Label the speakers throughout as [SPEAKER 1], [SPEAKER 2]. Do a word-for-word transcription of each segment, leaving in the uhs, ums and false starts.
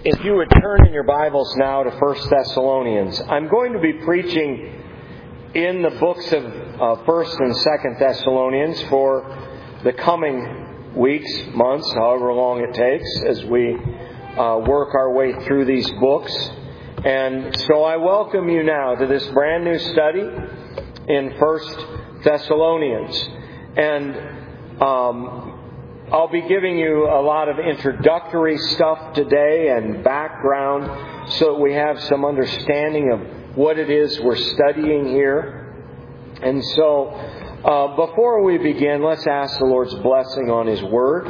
[SPEAKER 1] If you would turn in your Bibles now to First Thessalonians. I'm going to be preaching in the books of uh, First and Second Thessalonians for the coming weeks, months, however long it takes, as we uh, work our way through these books. And so I welcome you now to this brand new study in First Thessalonians. And um, I'll be giving you a lot of introductory stuff today and background so that we have some understanding of what it is we're studying here. And so, uh, before we begin, let's ask the Lord's blessing on His Word.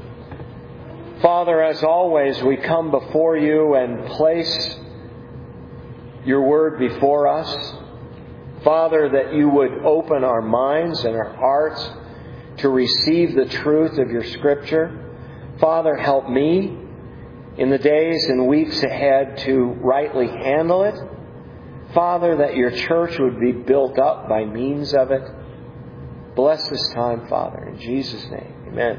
[SPEAKER 1] Father, as always, we come before you and place your Word before us. Father, that you would open our minds and our hearts to receive the truth of your Scripture. Father, help me in the days and weeks ahead to rightly handle it. Father, that your church would be built up by means of it. Bless this time, Father, in Jesus' name. Amen.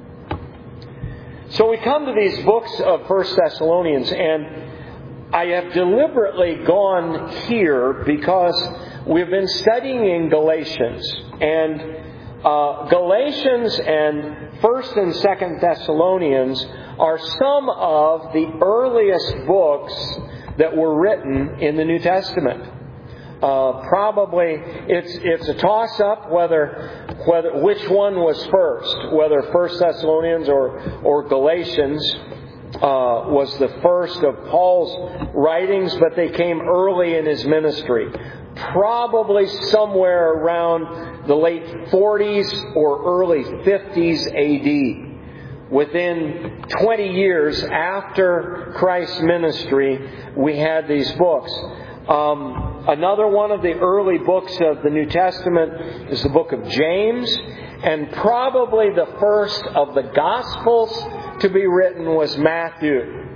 [SPEAKER 1] So we come to these books of First Thessalonians, and I have deliberately gone here because we've been studying in Galatians, and Uh, Galatians and First and Second Thessalonians are some of the earliest books that were written in the New Testament. Uh, probably it's it's a toss-up whether whether which one was first, whether First Thessalonians or or Galatians uh, was the first of Paul's writings, but they came early in his ministry. Probably somewhere around the late forties or early fifties A D. Within twenty years after Christ's ministry, we had these books. Um, another one of the early books of the New Testament is the book of James. And probably the first of the Gospels to be written was Matthew.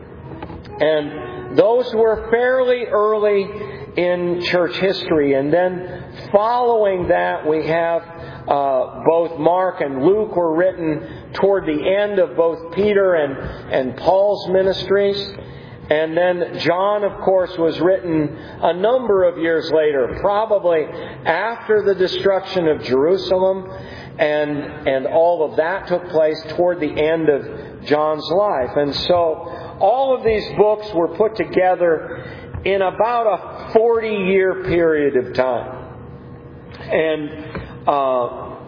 [SPEAKER 1] And those were fairly early in church history. And then following that, we have uh, both Mark and Luke were written toward the end of both Peter and, and Paul's ministries. And then John, of course, was written a number of years later, probably after the destruction of Jerusalem, and and all of that took place toward the end of John's life. And so all of these books were put together in about a forty-year period of time. And uh,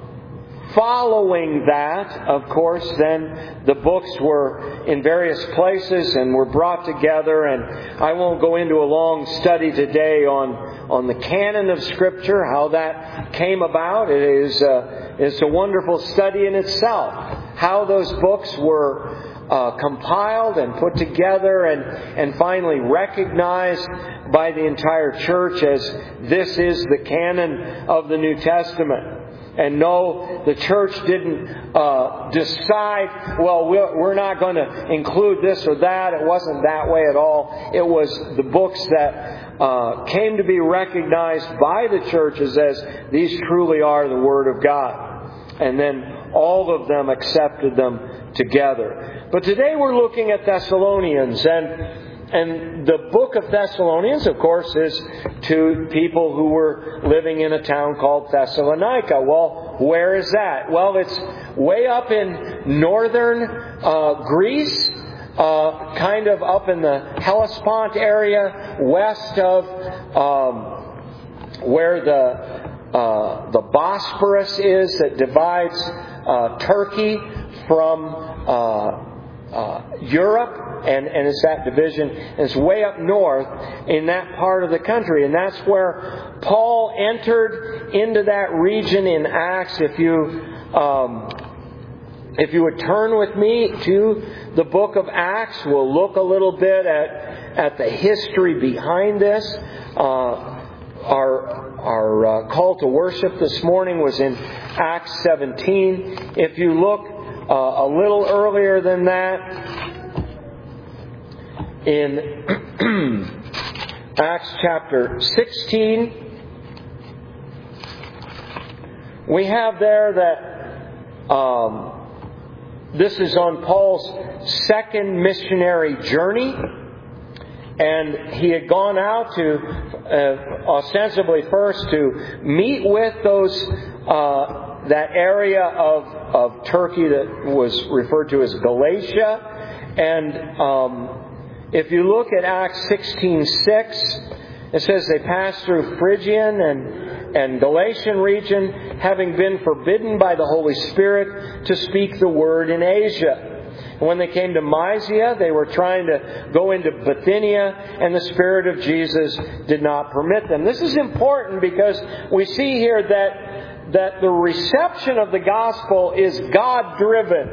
[SPEAKER 1] following that, of course, then the books were in various places and were brought together. And I won't go into a long study today on, on the canon of Scripture, how that came about. It is a, it's a wonderful study in itself, how those books were Uh, compiled and put together and, and finally recognized by the entire church as this is the canon of the New Testament. And no, the church didn't uh, decide, well, we're not going to include this or that. It wasn't that way at all. It was the books that uh, came to be recognized by the churches as these truly are the Word of God. And then all of them accepted them together. But today we're looking at Thessalonians, and and the book of Thessalonians, of course, is to people who were living in a town called Thessalonica. Well, where is that? Well, it's way up in northern uh, Greece, uh, kind of up in the Hellespont area, west of um, where the uh, the Bosporus is that divides uh, Turkey from uh, uh, Europe, and, and it's that division. And it's way up north in that part of the country. And that's where Paul entered into that region in Acts. If you um, if you would turn with me to the book of Acts, we'll look a little bit at, at the history behind this. Uh, our our uh, call to worship this morning was in Acts seventeen. If you look Uh, a little earlier than that, in Acts chapter sixteen, we have there that um, this is on Paul's second missionary journey. And he had gone out to, uh, ostensibly first, to meet with those, uh, that area of, of Turkey that was referred to as Galatia. And um, if you look at Acts sixteen six, it says they passed through Phrygian and, and Galatian region, having been forbidden by the Holy Spirit to speak the word in Asia. When they came to Mysia, they were trying to go into Bithynia, and the Spirit of Jesus did not permit them. This is important because we see here that, that the reception of the gospel is God-driven.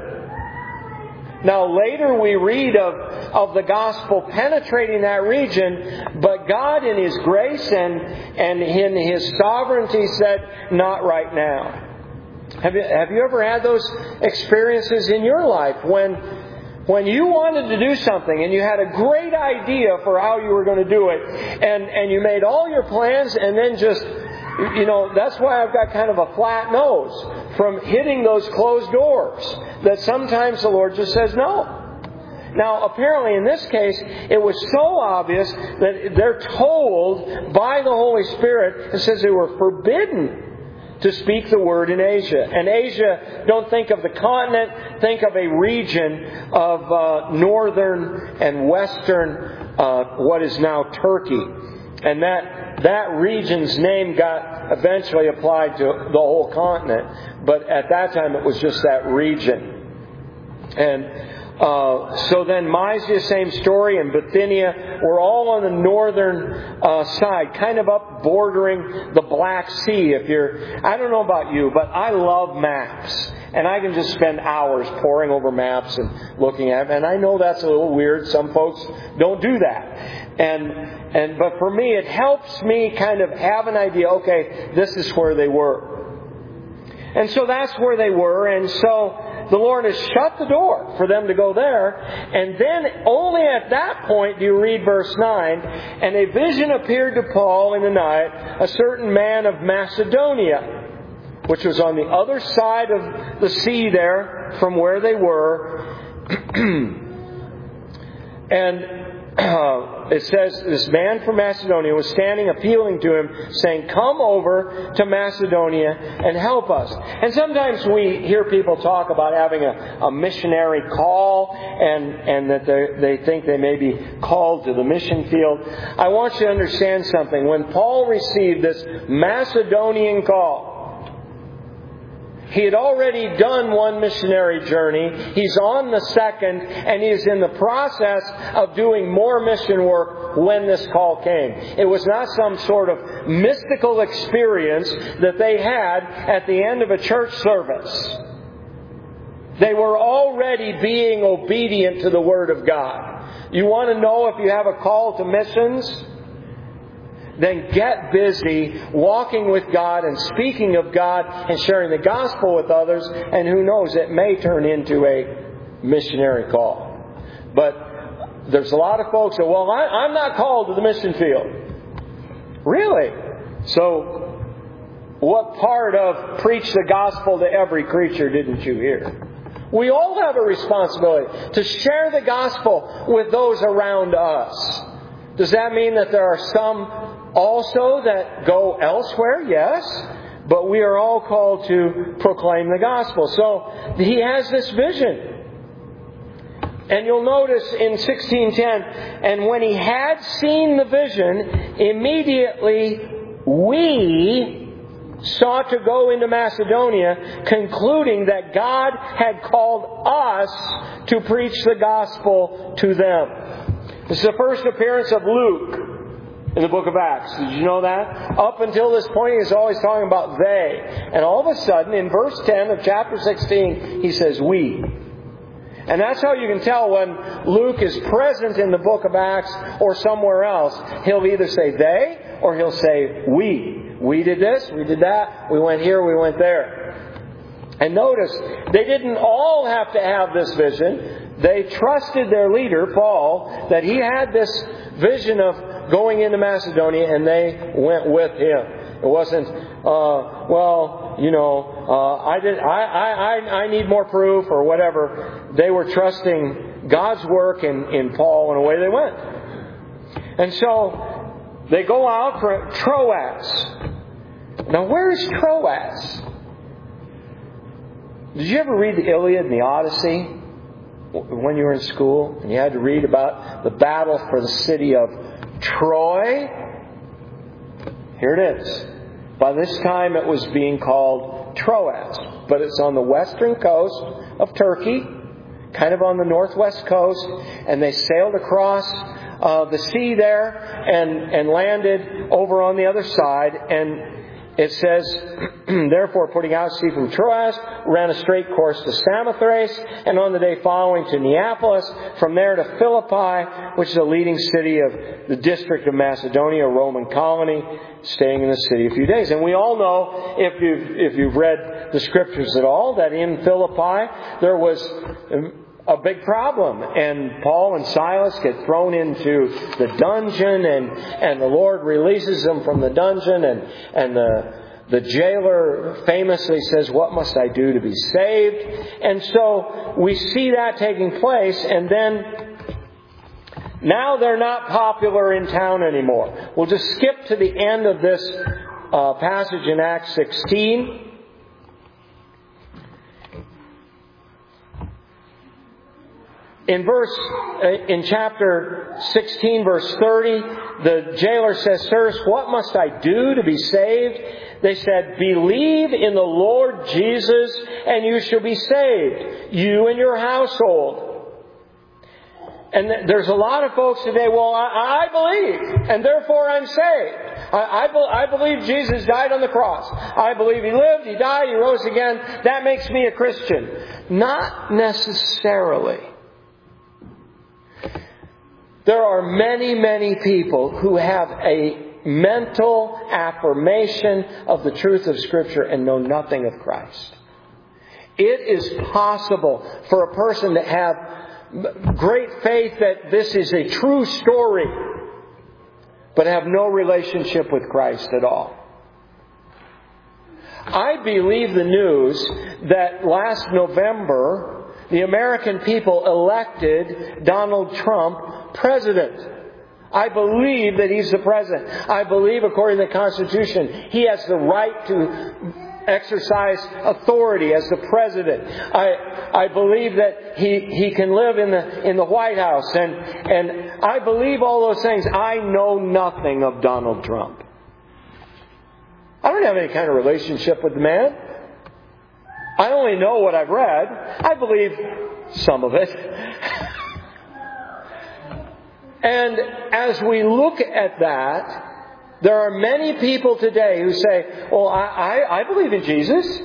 [SPEAKER 1] Now later we read of, of the gospel penetrating that region, but God in His grace and, and in His sovereignty said, not right now. Have you, have you ever had those experiences in your life when, when you wanted to do something and you had a great idea for how you were going to do it, and, and you made all your plans, and then just, you know, that's why I've got kind of a flat nose from hitting those closed doors, that sometimes the Lord just says no. Now, apparently in this case, it was so obvious that they're told by the Holy Spirit, it says they were forbidden to speak the word in Asia. And Asia, don't think of the continent, think of a region of uh, northern and western, uh, what is now Turkey. And that, that region's name got eventually applied to the whole continent. But at that time it was just that region. And Uh, so then Mysia, same story, and Bithynia were all on the northern uh, side, kind of up bordering the Black Sea. If you're, I don't know about you, but I love maps. And I can just spend hours poring over maps and looking at them. And I know that's a little weird. Some folks don't do that. And and but for me, it helps me kind of have an idea, okay, this is where they were. And so that's where they were. And so the Lord has shut the door for them to go there. And then only at that point do you read verse nine. And a vision appeared to Paul in the night, a certain man of Macedonia, which was on the other side of the sea there from where they were. And Uh, it says this man from Macedonia was standing appealing to him, saying, come over to Macedonia and help us. And sometimes we hear people talk about having a, a missionary call, and, and that they think they may be called to the mission field. I want you to understand something. When Paul received this Macedonian call, he had already done one missionary journey. He's on the second, and he's in the process of doing more mission work when this call came. It was not some sort of mystical experience that they had at the end of a church service. They were already being obedient to the Word of God. You want to know if you have a call to missions? Then get busy walking with God and speaking of God and sharing the gospel with others. And who knows, it may turn into a missionary call. But there's a lot of folks that, well, I, I'm not called to the mission field. Really? So what part of preach the gospel to every creature didn't you hear? We all have a responsibility to share the gospel with those around us. Does that mean that there are some also that go elsewhere? Yes. But we are all called to proclaim the gospel. So he has this vision. And you'll notice in sixteen ten, and when he had seen the vision, immediately we sought to go into Macedonia, concluding that God had called us to preach the gospel to them. This is the first appearance of Luke in the book of Acts. Did you know that? Up until this point, he's always talking about they. And all of a sudden, in verse ten of chapter sixteen, he says we. And that's how you can tell when Luke is present in the book of Acts or somewhere else. He'll either say they or he'll say we. We did this, we did that, we went here, we went there. And notice, they didn't all have to have this vision. They trusted their leader, Paul, that he had this vision of going into Macedonia, and they went with him. It wasn't, uh, well, well, you know, uh, I did, I, I, I need more proof or whatever. They were trusting God's work in, in Paul, and away they went. And so they go out for Troas. Now, where is Troas? Did you ever read the Iliad and the Odyssey when you were in school and you had to read about the battle for the city of Troy? Here it is. By this time it was being called Troas, but it's on the western coast of Turkey, kind of on the northwest coast, and they sailed across uh, the sea there and, and landed over on the other side. And it says, therefore, putting out to sea from Troas, ran a straight course to Samothrace, and on the day following to Neapolis, from there to Philippi, which is a leading city of the district of Macedonia, a Roman colony, staying in the city a few days. And we all know, if you've, if you've read the Scriptures at all, that in Philippi there was a big problem, and Paul and Silas get thrown into the dungeon, and, and the Lord releases them from the dungeon, and, and the, the jailer famously says, "What must I do to be saved?" And so we see that taking place, and then now they're not popular in town anymore. We'll just skip to the end of this uh, passage in Acts sixteen. In verse, in chapter sixteen, verse thirty, the jailer says, "Sirs, what must I do to be saved?" They said, "Believe in the Lord Jesus, and you shall be saved, you and your household." And there's a lot of folks today, well, I, I believe, and therefore I'm saved. I, I, I believe Jesus died on the cross. I believe He lived, He died, He rose again. That makes me a Christian. Not necessarily. There are many, many people who have a mental affirmation of the truth of Scripture and know nothing of Christ. It is possible for a person to have great faith that this is a true story, but have no relationship with Christ at all. I believe the news that last November, the American people elected Donald Trump president. I believe that he's the president. I believe, according to the Constitution, he has the right to exercise authority as the president. I I believe that he, he can live in the in the White House, and and I believe all those things. I know nothing of Donald Trump. I don't have any kind of relationship with the man. I only know what I've read. I believe some of it. And as we look at that, there are many people today who say, well, I, I, I believe in Jesus,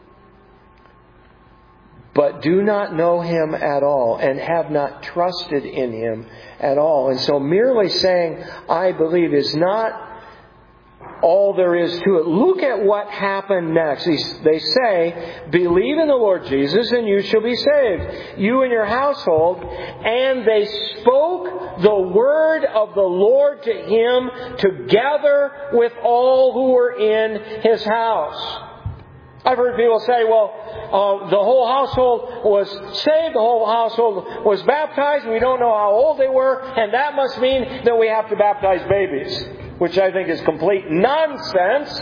[SPEAKER 1] but do not know Him at all and have not trusted in Him at all. And so merely saying, I believe, is not all there is to it. Look at what happened next. They say, believe in the Lord Jesus and you shall be saved, you and your household. And they spoke the word of the Lord to him together with all who were in his house. I've heard people say, well, uh, the whole household was saved, the whole household was baptized, we don't know how old they were, and that must mean that we have to baptize babies, which I think is complete nonsense.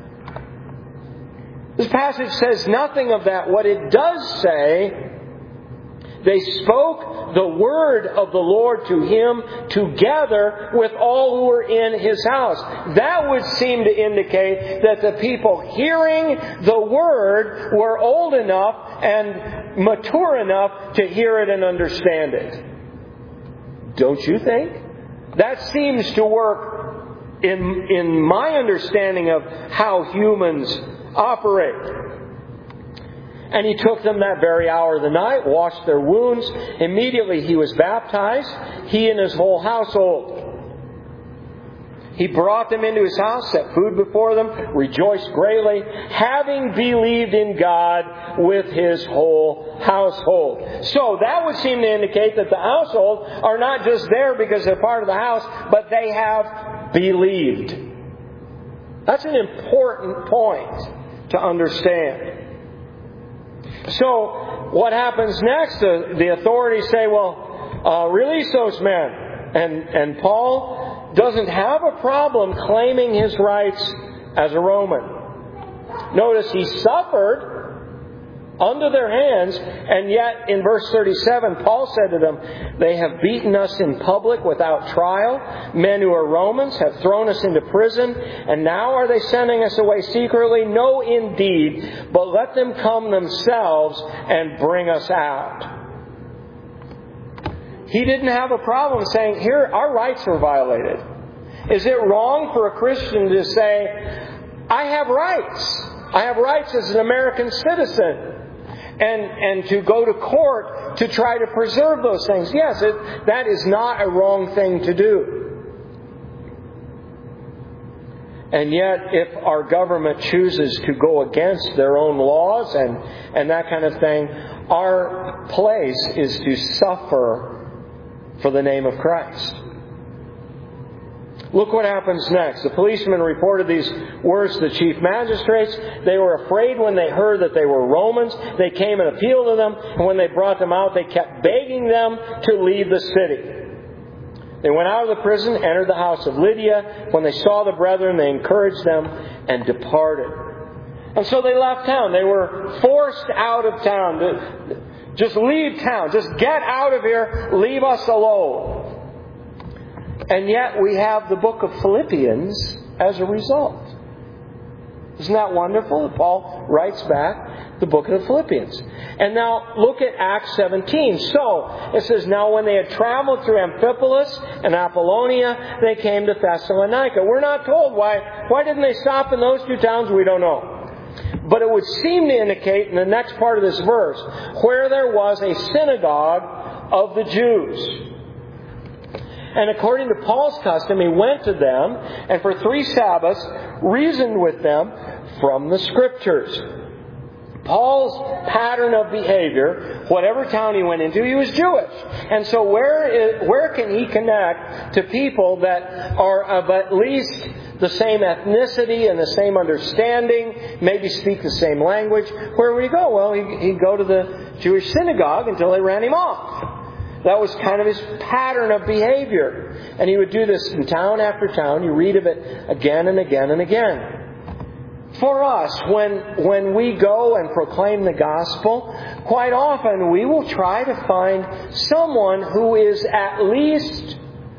[SPEAKER 1] This passage says nothing of that. What it does say, they spoke the word of the Lord to him together with all who were in his house. That would seem to indicate that the people hearing the word were old enough and mature enough to hear it and understand it. Don't you think? That seems to work in, in my understanding of how humans operate. And he took them that very hour of the night, washed their wounds. Immediately he was baptized, he and his whole household. He brought them into his house, set food before them, rejoiced greatly, having believed in God with his whole household. So that would seem to indicate that the household are not just there because they're part of the house, but they have believed. That's an important point. to understand. So, what happens next? The, the authorities say, well, uh, release those men. And, and Paul doesn't have a problem claiming his rights as a Roman. Notice he suffered under their hands, and yet in verse thirty-seven, Paul said to them, they have beaten us in public without trial. Men who are Romans have thrown us into prison, and now are they sending us away secretly? No, indeed, but let them come themselves and bring us out. He didn't have a problem saying, here, our rights are violated. Is it wrong for a Christian to say, I have rights. I have rights as an American citizen. And, and to go to court to try to preserve those things. Yes, it, that is not a wrong thing to do. And yet, if our government chooses to go against their own laws and, and that kind of thing, our place is to suffer for the name of Christ. Look what happens next. The policemen reported these words to the chief magistrates. They were afraid when they heard that they were Romans. They came and appealed to them, and when they brought them out, they kept begging them to leave the city. They went out of the prison, entered the house of Lydia. When they saw the brethren, they encouraged them and departed. And so they left town. They were forced out of town. Just leave town. Just get out of here. Leave us alone. And yet we have the book of Philippians as a result. Isn't that wonderful? Paul writes back the book of the Philippians. And now look at Acts seventeen. So, it says, now when they had traveled through Amphipolis and Apollonia, they came to Thessalonica. We're not told why. Why didn't they stop in those two towns? We don't know. But it would seem to indicate in the next part of this verse, where there was a synagogue of the Jews. And according to Paul's custom, he went to them and for three Sabbaths reasoned with them from the Scriptures. Paul's pattern of behavior, whatever town he went into, he was Jewish. And so where is, where can he connect to people that are of at least the same ethnicity and the same understanding, maybe speak the same language? Where would he go? Well, he'd go to the Jewish synagogue until they ran him off. That was kind of his pattern of behavior. And he would do this in town after town. You read of it again and again and again. For us, when, when we go and proclaim the gospel, quite often we will try to find someone who is at least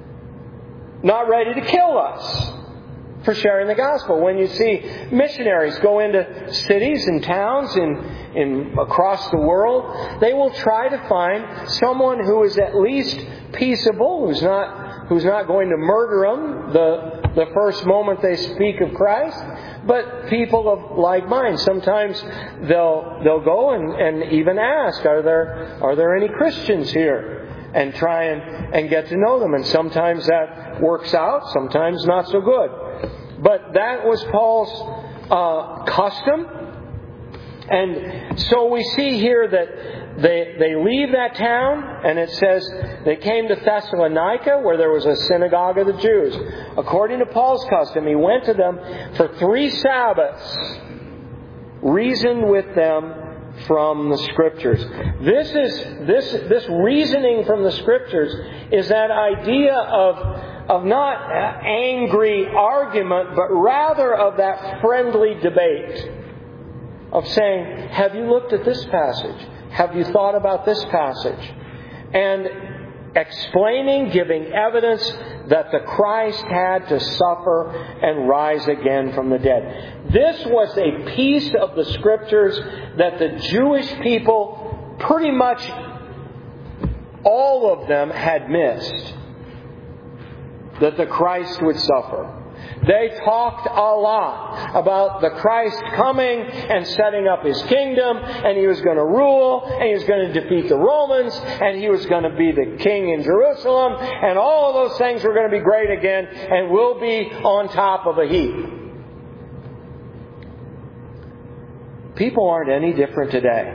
[SPEAKER 1] not ready to kill us for sharing the gospel. When you see missionaries go into cities and towns in, in across the world, they will try to find someone who is at least peaceable, who's not who's not going to murder them the the first moment they speak of Christ, but people of like mind. Sometimes they'll they'll go and, and even ask, are there are there any Christians here? And try and, and get to know them. And sometimes that works out, sometimes not so good. But that was Paul's uh, custom. And so we see here that they, they leave that town, and it says they came to Thessalonica, where there was a synagogue of the Jews. According to Paul's custom, he went to them for three Sabbaths, reasoned with them from the Scriptures. This is this this reasoning from the Scriptures is that idea of of not angry argument, but rather of that friendly debate. Of saying, have you looked at this passage? Have you thought about this passage? And explaining, giving evidence that the Christ had to suffer and rise again from the dead. This was a piece of the Scriptures that the Jewish people, pretty much all of them, had missed. That the Christ would suffer. They talked a lot about the Christ coming and setting up His kingdom, and He was going to rule, and He was going to defeat the Romans, and He was going to be the king in Jerusalem, and all of those things were going to be great again, and we'll be on top of a heap. People aren't any different today.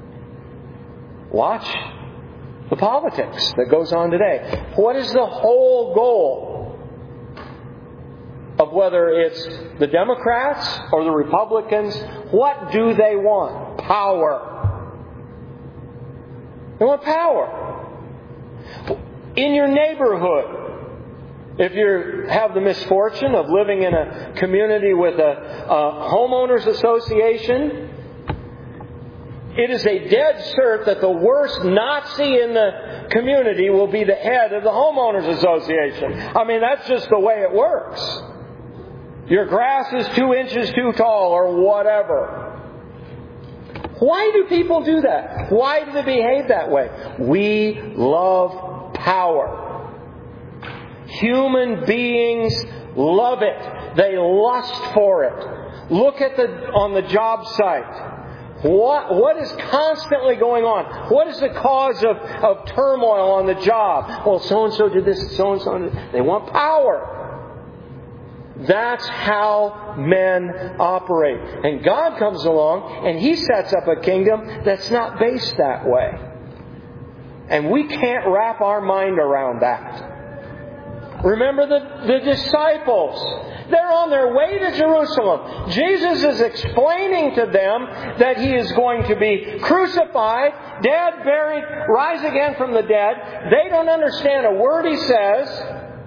[SPEAKER 1] Watch the politics that goes on today. What is the whole goal of of whether it's the Democrats or the Republicans, what do they want? Power. They want power. In your neighborhood, if you have the misfortune of living in a community with a, a homeowners association, it is a dead cert that the worst Nazi in the community will be the head of the homeowners association. I mean, that's just the way it works. Your grass is two inches too tall or whatever. Why do people do that? Why do they behave that way? We love power. Human beings love it. They lust for it. Look at the on the job site. What, what is constantly going on? What is the cause of, of turmoil on the job? Well, so-and-so did this, so-and-so did this. They want power. That's how men operate. And God comes along and He sets up a kingdom that's not based that way. And we can't wrap our mind around that. Remember the, the disciples. They're on their way to Jerusalem. Jesus is explaining to them that He is going to be crucified, dead, buried, rise again from the dead. They don't understand a word He says.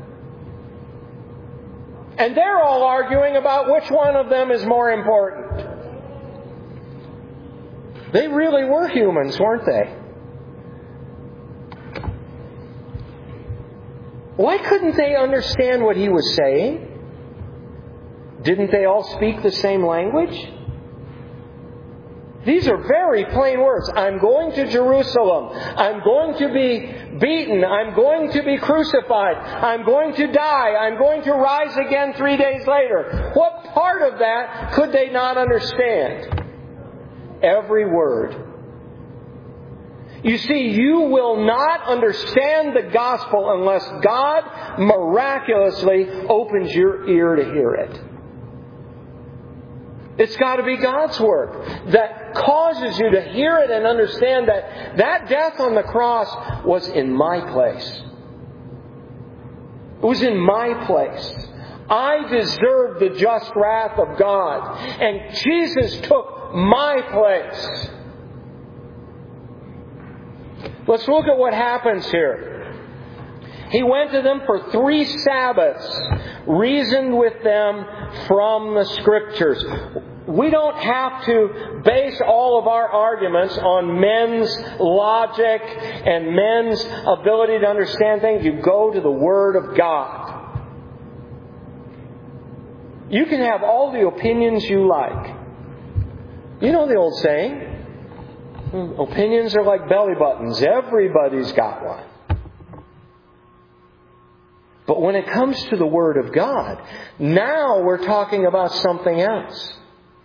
[SPEAKER 1] And they're all arguing about which one of them is more important. They really were humans, weren't they? Why couldn't they understand what He was saying? Didn't they all speak the same language? These are very plain words. I'm going to Jerusalem. I'm going to be beaten. I'm going to be crucified. I'm going to die. I'm going to rise again three days later. What part of that could they not understand? Every word. You see, you will not understand the gospel unless God miraculously opens your ear to hear it. It's got to be God's work that causes you to hear it and understand that that death on the cross was in my place. It was in my place. I deserved the just wrath of God. And Jesus took my place. Let's look at what happens here. He went to them for three Sabbaths, reasoned with them from the Scriptures. We don't have to base all of our arguments on men's logic and men's ability to understand things. You go to the Word of God. You can have all the opinions you like. You know the old saying, opinions are like belly buttons. Everybody's got one. But when it comes to the Word of God, now we're talking about something else.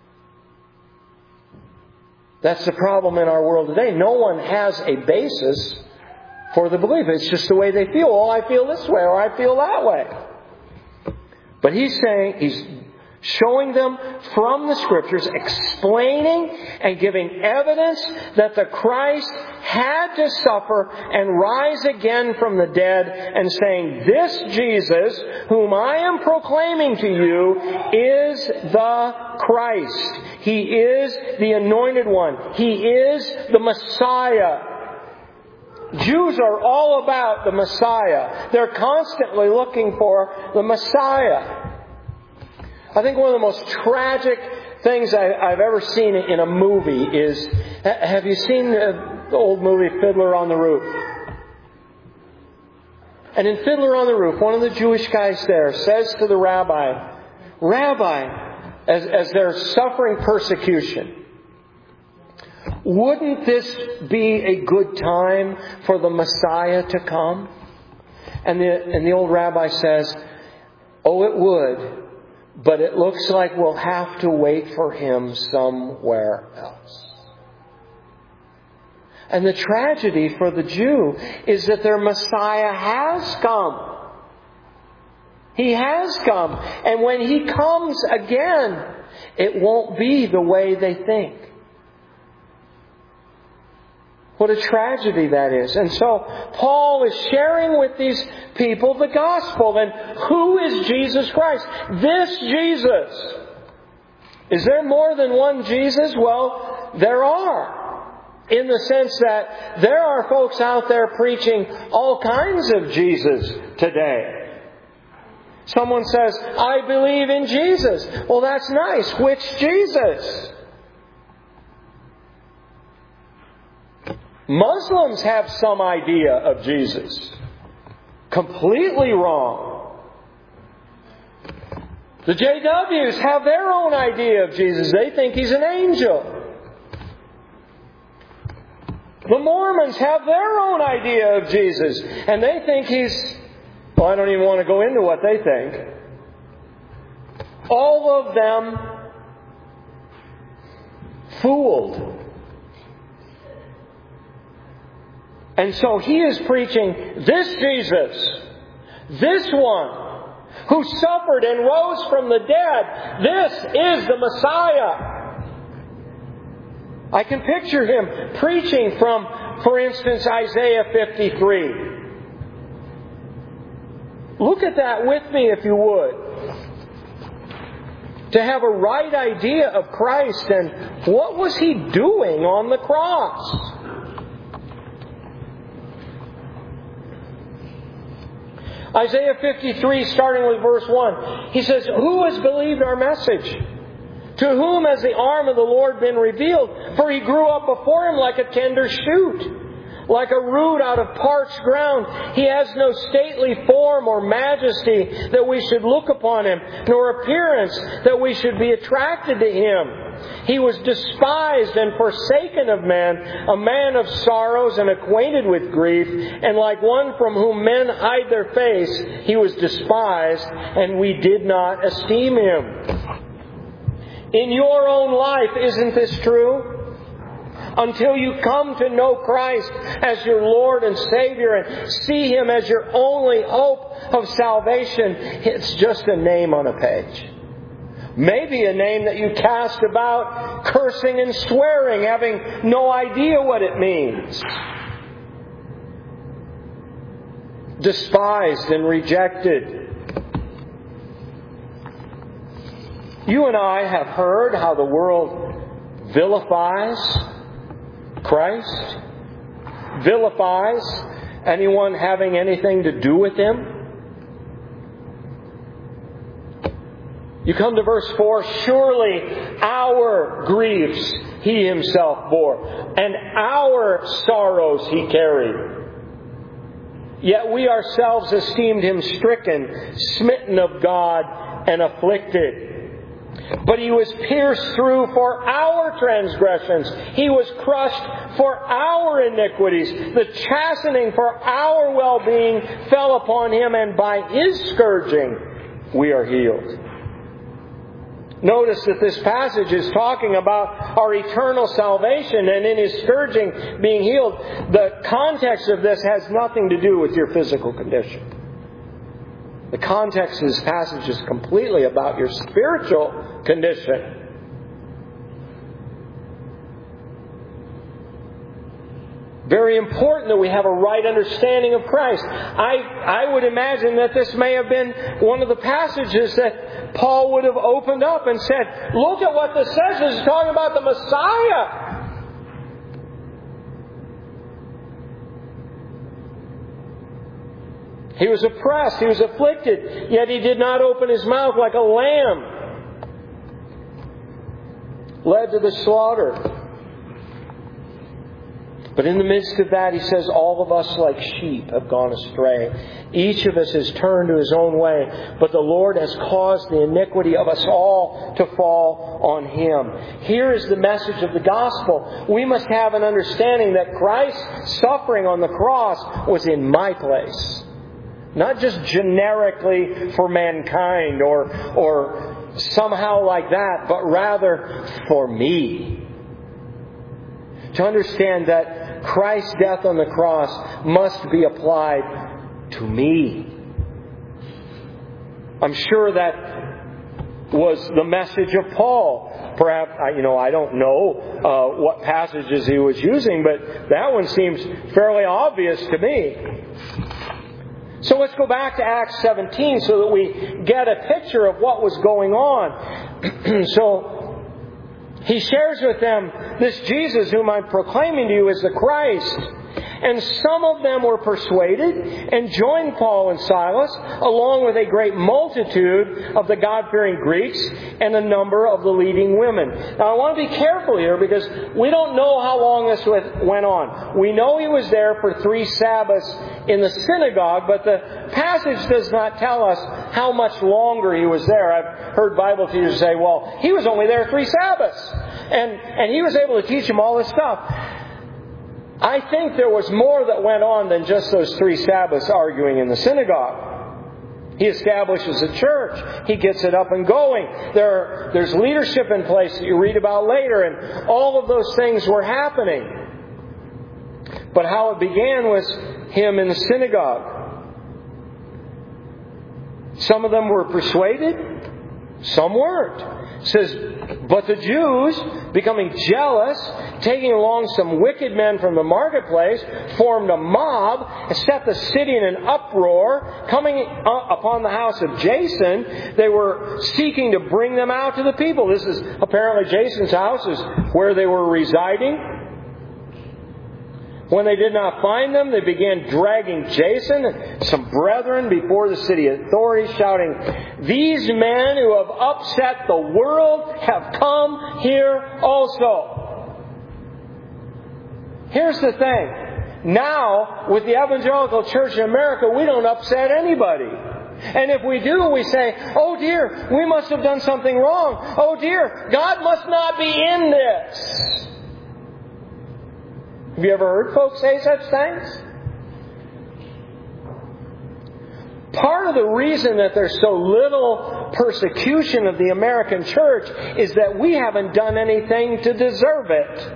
[SPEAKER 1] That's the problem in our world today. No one has a basis for the belief. It's just the way they feel. Oh, I feel this way or I feel that way. But he's saying, he's showing them from the Scriptures, explaining and giving evidence that the Christ had to suffer and rise again from the dead, and saying, this Jesus, whom I am proclaiming to you, is the Christ. He is the Anointed One. He is the Messiah. Jews are all about the Messiah. They're constantly looking for the Messiah. I think one of the most tragic things I, I've ever seen in a movie is, have you seen the old movie Fiddler on the Roof? And in Fiddler on the Roof, one of the Jewish guys there says to the rabbi, Rabbi, as, as they're suffering persecution, wouldn't this be a good time for the Messiah to come? And the, and the old rabbi says, oh, it would. But it looks like we'll have to wait for Him somewhere else. And the tragedy for the Jew is that their Messiah has come. He has come. And when He comes again, it won't be the way they think. What a tragedy that is. And so Paul is sharing with these people the gospel. And who is Jesus Christ? This Jesus. Is there more than one Jesus? Well, there are. In the sense that there are folks out there preaching all kinds of Jesus today. Someone says, I believe in Jesus. Well, that's nice. Which Jesus? Muslims have some idea of Jesus. Completely wrong. The J Ws have their own idea of Jesus. They think He's an angel. The Mormons have their own idea of Jesus. And they think He's... Well, I don't even want to go into what they think. All of them fooled. And so he is preaching this Jesus, this one who suffered and rose from the dead. This is the Messiah. I can picture him preaching from, for instance, Isaiah fifty-three. Look at that with me if you would. To have a right idea of Christ and what was He doing on the cross? Isaiah fifty-three, starting with verse one. He says, who has believed our message? To whom has the arm of the Lord been revealed? For He grew up before Him like a tender shoot, like a root out of parched ground. He has no stately form or majesty that we should look upon Him, nor appearance that we should be attracted to Him. He was despised and forsaken of men, a man of sorrows and acquainted with grief, and like one from whom men hide their face, He was despised, and we did not esteem Him. In your own life, isn't this true? Until you come to know Christ as your Lord and Savior and see Him as your only hope of salvation, it's just a name on a page. Maybe a name that you cast about, cursing and swearing, having no idea what it means. Despised and rejected. You and I have heard how the world vilifies Christ, vilifies anyone having anything to do with Him. You come to verse four, surely our griefs He Himself bore, and our sorrows He carried. Yet we ourselves esteemed Him stricken, smitten of God, and afflicted. But He was pierced through for our transgressions. He was crushed for our iniquities. The chastening for our well-being fell upon Him, and by His scourging we are healed. Notice that this passage is talking about our eternal salvation, and in His scourging being healed. The context of this has nothing to do with your physical condition. The context of this passage is completely about your spiritual condition. Very important that we have a right understanding of Christ. I, I would imagine that this may have been one of the passages that Paul would have opened up and said, look at what this says. This is talking about the Messiah. He was oppressed, He was afflicted, yet He did not open His mouth, like a lamb led to the slaughter. But in the midst of that, He says, all of us like sheep have gone astray. Each of us has turned to his own way, but the Lord has caused the iniquity of us all to fall on Him. Here is the message of the gospel. We must have an understanding that Christ's suffering on the cross was in my place. Not just generically for mankind or, or somehow like that, but rather for me. To understand that Christ's death on the cross must be applied to me. I'm sure that was the message of Paul. Perhaps, you know, I don't know uh, what passages he was using, but that one seems fairly obvious to me. So let's go back to Acts seventeen so that we get a picture of what was going on. So he shares with them, this Jesus whom I'm proclaiming to you is the Christ. And some of them were persuaded and joined Paul and Silas, along with a great multitude of the God-fearing Greeks and a number of the leading women. Now, I want to be careful here because we don't know how long this went on. We know he was there for three Sabbaths in the synagogue, but the passage does not tell us how much longer he was there. I've heard Bible teachers say, well, he was only there three Sabbaths, and, and he was able to teach them all this stuff. I think there was more that went on than just those three Sabbaths arguing in the synagogue. He establishes a church. He gets it up and going. There, there's leadership in place that you read about later, and all of those things were happening. But how it began was him in the synagogue. Some of them were persuaded, some weren't. It says, but the Jews, becoming jealous, taking along some wicked men from the marketplace, formed a mob and set the city in an uproar. Coming upon the house of Jason, they were seeking to bring them out to the people. This is apparently Jason's house, is where they were residing. When they did not find them, they began dragging Jason and some brethren before the city authorities, shouting, "These men who have upset the world have come here also." Here's the thing. Now, with the evangelical church in America, we don't upset anybody. And if we do, we say, "Oh dear, we must have done something wrong. Oh dear, God must not be in this." Have you ever heard folks say such things? Part of the reason that there's so little persecution of the American church is that we haven't done anything to deserve it.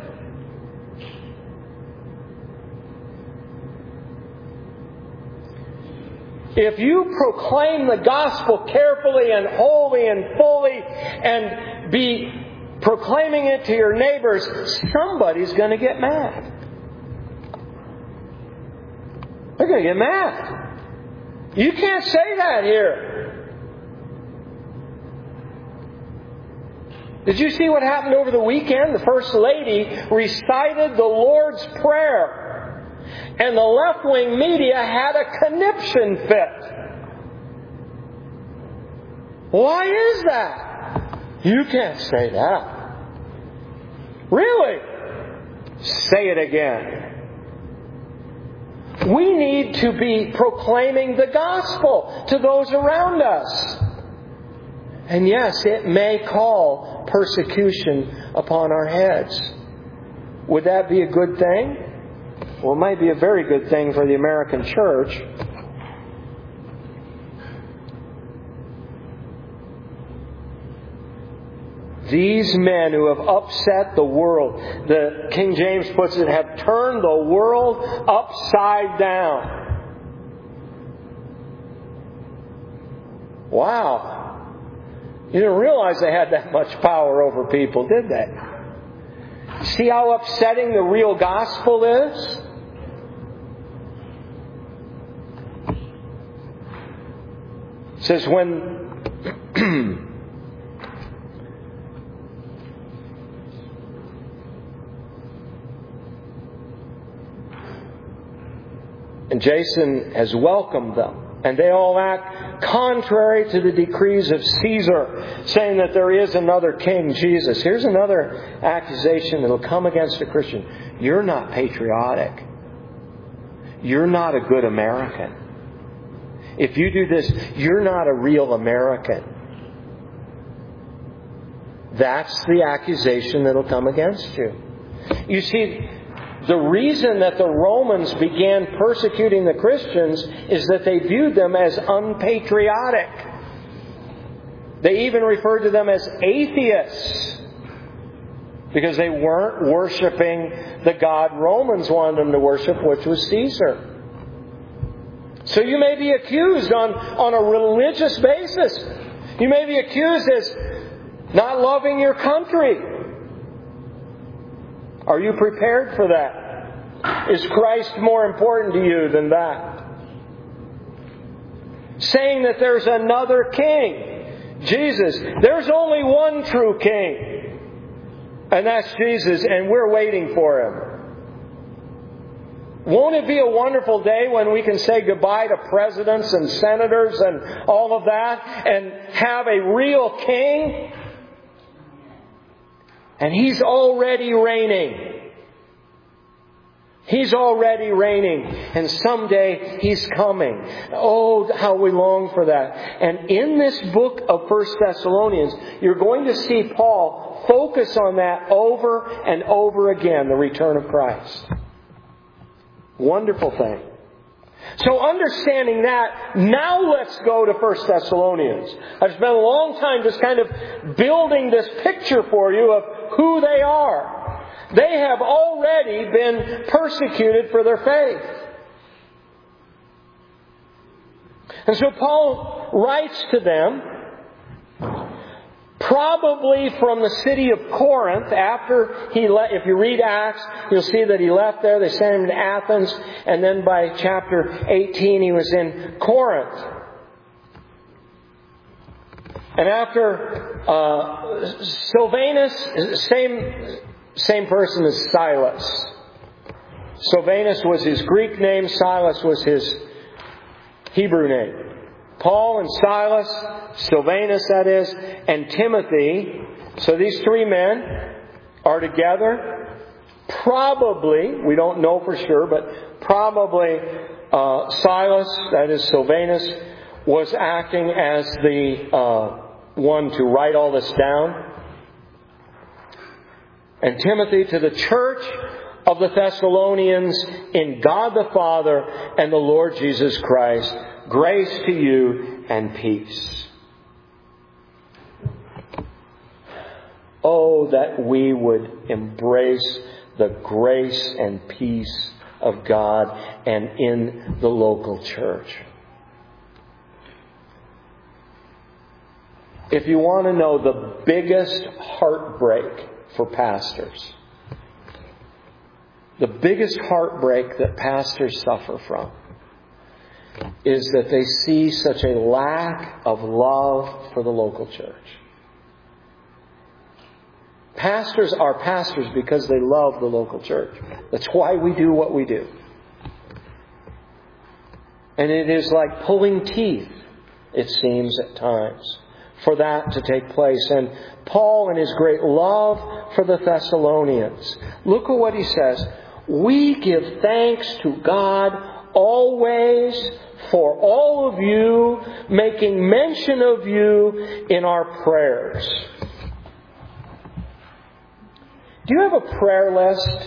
[SPEAKER 1] If you proclaim the gospel carefully and wholly and fully and be proclaiming it to your neighbors, somebody's going to get mad. They're going to get mad. You can't say that here. Did you see what happened over the weekend? The First Lady recited the Lord's Prayer, and the left-wing media had a conniption fit. Why is that? You can't say that. Really? Say it again. We need to be proclaiming the gospel to those around us. And yes, it may call persecution upon our heads. Would that be a good thing? Well, it might be a very good thing for the American church. These men who have upset the world, the King James puts it, have turned the world upside down. Wow. You didn't realize they had that much power over people, did they? See how upsetting the real gospel is? It says when and Jason has welcomed them, and they all act contrary to the decrees of Caesar, saying that there is another king, Jesus. Here's another accusation that will come against a Christian. You're not patriotic. You're not a good American. If you do this, you're not a real American. That's the accusation that will come against you. You see, the reason that the Romans began persecuting the Christians is that they viewed them as unpatriotic. They even referred to them as atheists because they weren't worshiping the God Romans wanted them to worship, which was Caesar. So you may be accused on, on a religious basis. You may be accused as not loving your country. Are you prepared for that? Is Christ more important to you than that? Saying that there's another king, Jesus. There's only one true king, and that's Jesus, and we're waiting for Him. Won't it be a wonderful day when we can say goodbye to presidents and senators and all of that and have a real king? And He's already reigning. He's already reigning. And someday He's coming. Oh, how we long for that. And in this book of First Thessalonians, you're going to see Paul focus on that over and over again, the return of Christ. Wonderful thing. So understanding that, now let's go to First Thessalonians. I've spent a long time just kind of building this picture for you of who they are. They have already been persecuted for their faith. And so Paul writes to them, probably from the city of Corinth, after he left. If you read Acts, you'll see that he left there. They sent him to Athens. And then by chapter eighteen, he was in Corinth. And after uh, Silvanus, same, same person as Silas. Silvanus was his Greek name. Silas was his Hebrew name. Paul and Silas, Silvanus that is, and Timothy. So these three men are together. Probably, we don't know for sure, but probably uh, Silas, that is Silvanus, was acting as the uh, one to write all this down. And Timothy to the church of the Thessalonians in God the Father and the Lord Jesus Christ. Grace to you and peace. Oh, that we would embrace the grace and peace of God and in the local church. If you want to know the biggest heartbreak for pastors, the biggest heartbreak that pastors suffer from, is that they see such a lack of love for the local church. Pastors are pastors because they love the local church. That's why we do what we do. And it is like pulling teeth, it seems at times, for that to take place. And Paul, in his great love for the Thessalonians, look at what he says. We give thanks to God always for all of you, making mention of you in our prayers. Do you have a prayer list?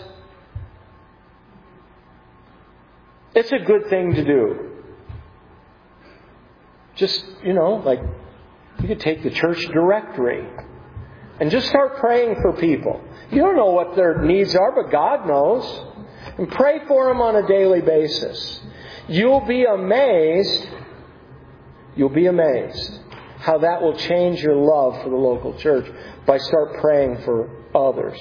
[SPEAKER 1] It's a good thing to do. Just, you know, like you could take the church directory and just start praying for people. You don't know what their needs are, but God knows. And pray for them on a daily basis. You'll be amazed, you'll be amazed how that will change your love for the local church by start praying for others.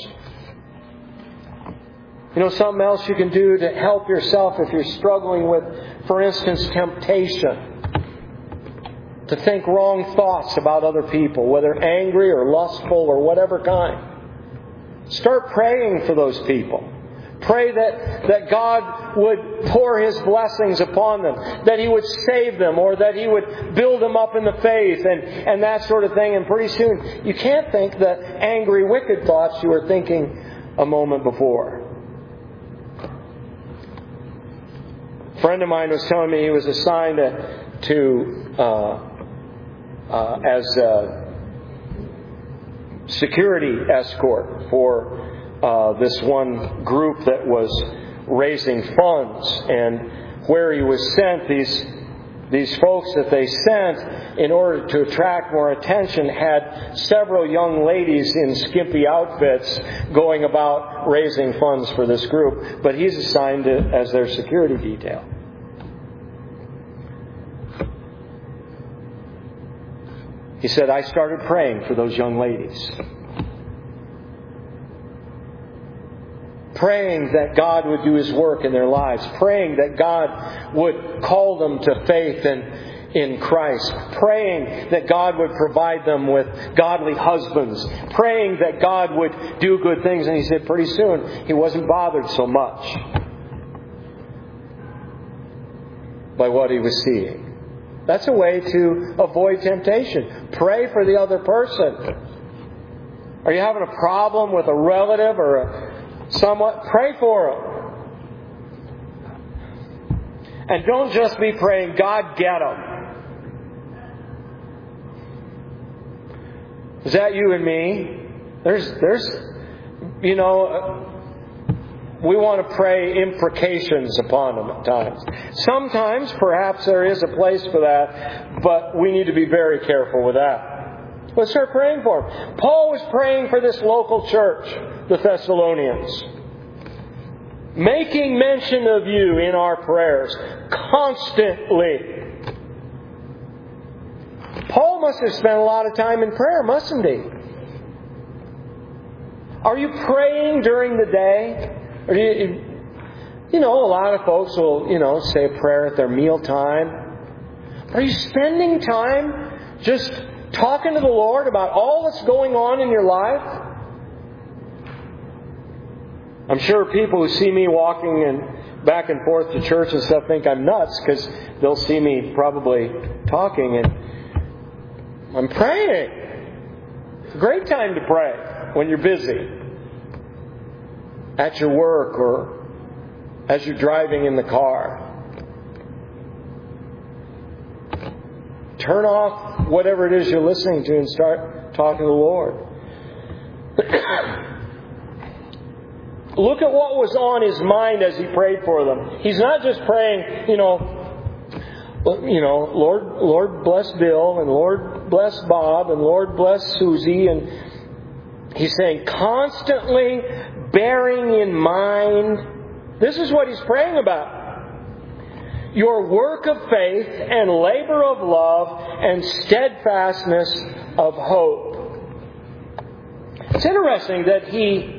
[SPEAKER 1] You know, something else you can do to help yourself if you're struggling with, for instance, temptation. To think wrong thoughts about other people, whether angry or lustful or whatever kind. Start praying for those people. Pray that, that God would pour His blessings upon them, that He would save them, or that He would build them up in the faith, and, and that sort of thing. And pretty soon, you can't think the angry, wicked thoughts you were thinking a moment before. A friend of mine was telling me he was assigned to, to uh, uh, as a security escort for Uh, this one group that was raising funds, and where he was sent, these these folks that they sent, in order to attract more attention, had several young ladies in skimpy outfits going about raising funds for this group. But he's assigned to, as their security detail. He said, I started praying for those young ladies. Praying that God would do His work in their lives. Praying that God would call them to faith and in Christ. Praying that God would provide them with godly husbands. Praying that God would do good things. And he said pretty soon he wasn't bothered so much by what he was seeing. That's a way to avoid temptation. Pray for the other person. Are you having a problem with a relative or a somewhat? Pray for them. And don't just be praying, God, get them. Is that you and me? There's, there's, you know, we want to pray imprecations upon them at times. Sometimes, perhaps there is a place for that, but we need to be very careful with that. Let's start praying for them. Paul was praying for this local church, the Thessalonians. Making mention of you in our prayers constantly. Paul must have spent a lot of time in prayer, mustn't he? Are you praying during the day? Or you, you know, a lot of folks will, you know, say a prayer at their meal time. Are you spending time just talking to the Lord about all that's going on in your life? I'm sure people who see me walking and back and forth to church and stuff think I'm nuts because they'll see me probably talking and I'm praying. It's a great time to pray when you're busy. At your work or as you're driving in the car. Turn off whatever it is you're listening to and start talking to the Lord. Look at what was on his mind as he prayed for them. He's not just praying, you know, you know, Lord, Lord bless Bill and Lord bless Bob and Lord bless Susie. And he's saying constantly bearing in mind, this is what he's praying about. Your work of faith and labor of love and steadfastness of hope. It's interesting that he